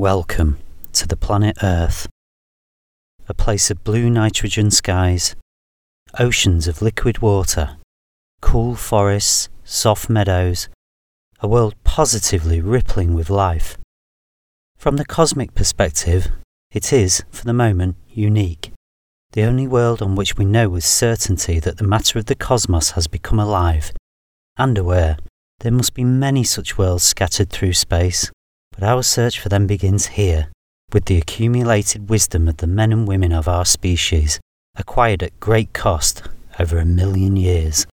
Welcome to the planet Earth, a place of blue nitrogen skies, oceans of liquid water, cool forests, soft meadows, a world positively rippling with life. From the cosmic perspective, it is, for the moment, unique. The only world on which we know with certainty that the matter of the cosmos has become alive, and aware. There must be many such worlds scattered through space, but our search for them begins here, with the accumulated wisdom of the men and women of our species, acquired at great cost over 1,000,000 years.